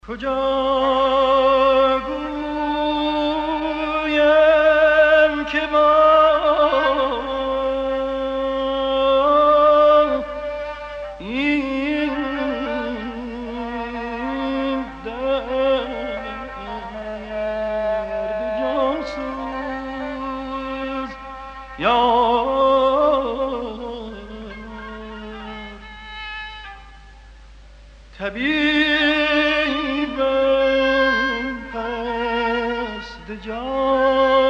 کجا گویم که با این درد جانسوز یار طبیب جان